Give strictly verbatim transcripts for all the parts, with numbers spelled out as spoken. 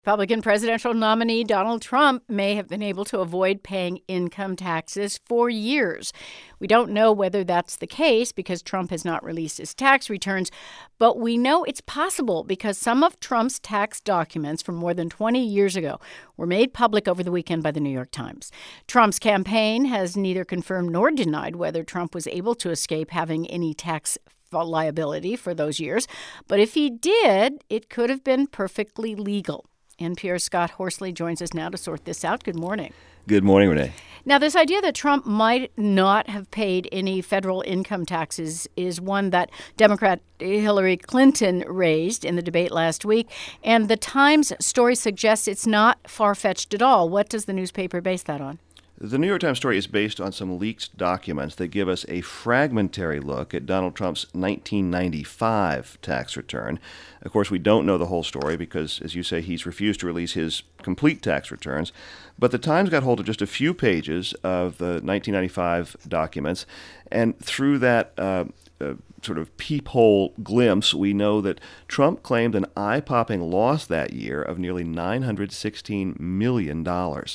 Republican presidential nominee Donald Trump may have been able to avoid paying income taxes for years. We don't know whether that's the case because Trump has not released his tax returns, but we know it's possible because some of Trump's tax documents from more than twenty years ago were made public over the weekend by the New York Times. Trump's campaign has neither confirmed nor denied whether Trump was able to escape having any tax liability for those years, but if he did, it could have been perfectly legal. N P R's Scott Horsley joins us now to sort this out. Good morning. Good morning, Renee. Now, this idea that Trump might not have paid any federal income taxes is one that Democrat Hillary Clinton raised in the debate last week, and the Times story suggests it's not far-fetched at all. What does the newspaper base that on? The New York Times story is based on some leaked documents that give us a fragmentary look at Donald Trump's nineteen ninety-five tax return. Of course, we don't know the whole story because, as you say, he's refused to release his complete tax returns. But the Times got hold of just a few pages of the nineteen ninety-five documents, and through that uh, uh, sort of peephole glimpse, we know that Trump claimed an eye-popping loss that year of nearly nine hundred sixteen million dollars.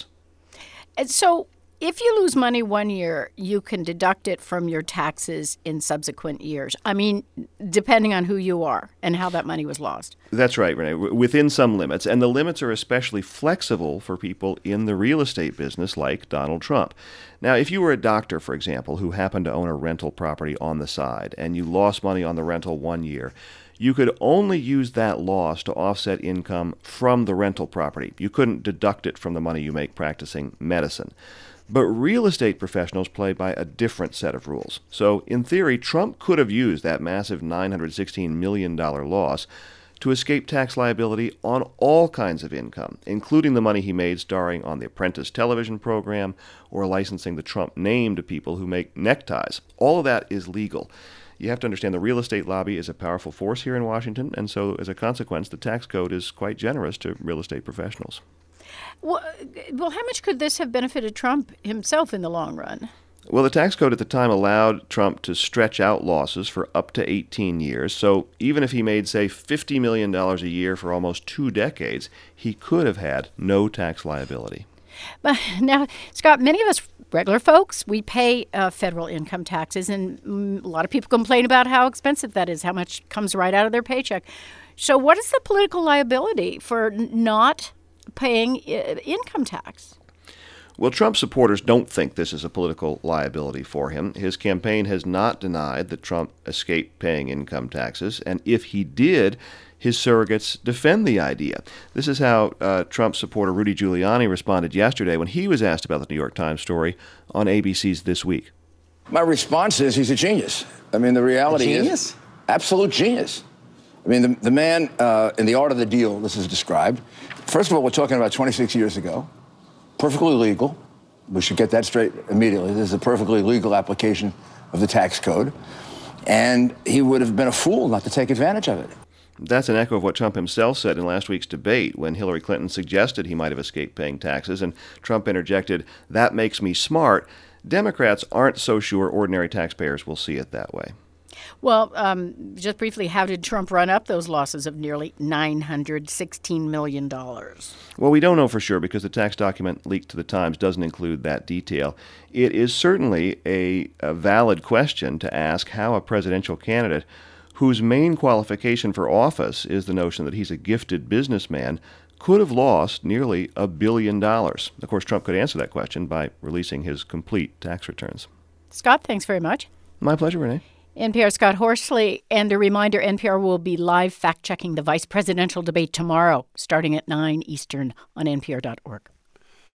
And so if you lose money one year, you can deduct it from your taxes in subsequent years. I mean, depending on who you are and how that money was lost. That's right, Renee, within some limits. And the limits are especially flexible for people in the real estate business like Donald Trump. Now, if you were a doctor, for example, who happened to own a rental property on the side and you lost money on the rental one year, you could only use that loss to offset income from the rental property. You couldn't deduct it from the money you make practicing medicine. But real estate professionals play by a different set of rules. So, in theory, Trump could have used that massive nine hundred sixteen million dollars loss to escape tax liability on all kinds of income, including the money he made starring on The Apprentice television program or licensing the Trump name to people who make neckties. All of that is legal. You have to understand the real estate lobby is a powerful force here in Washington, and so as a consequence, the tax code is quite generous to real estate professionals. Well, well, how much could this have benefited Trump himself in the long run? Well, the tax code at the time allowed Trump to stretch out losses for up to eighteen years. So even if he made, say, fifty million dollars a year for almost two decades, he could have had no tax liability. But now, Scott, many of us regular folks, we pay uh, federal income taxes, and mm, a lot of people complain about how expensive that is, how much comes right out of their paycheck. So what is the political liability for n- not paying uh, income tax? Well, Trump supporters don't think this is a political liability for him. His campaign has not denied that Trump escaped paying income taxes, and if he did, his surrogates defend the idea. This is how uh, Trump supporter Rudy Giuliani responded yesterday when he was asked about the New York Times story on A B C's This Week. My response is he's a genius. I mean, the reality a genius? is absolute genius. I mean, the, the man uh, in The Art of the Deal, this is described. First of all, we're talking about twenty-six years ago. Perfectly legal. We should get that straight immediately. This is a perfectly legal application of the tax code. And he would have been a fool not to take advantage of it. That's an echo of what Trump himself said in last week's debate when Hillary Clinton suggested he might have escaped paying taxes, and Trump interjected, "That makes me smart." Democrats aren't so sure ordinary taxpayers will see it that way. Well, um, just briefly, how did Trump run up those losses of nearly nine hundred sixteen million dollars? Well, we don't know for sure because the tax document leaked to the Times doesn't include that detail. It is certainly a, a valid question to ask how a presidential candidate whose main qualification for office is the notion that he's a gifted businessman could have lost nearly a billion dollars. Of course, Trump could answer that question by releasing his complete tax returns. Scott, thanks very much. My pleasure, Renee. N P R's Scott Horsley. And a reminder, N P R will be live fact-checking the vice presidential debate tomorrow, starting at nine Eastern on N P R dot org.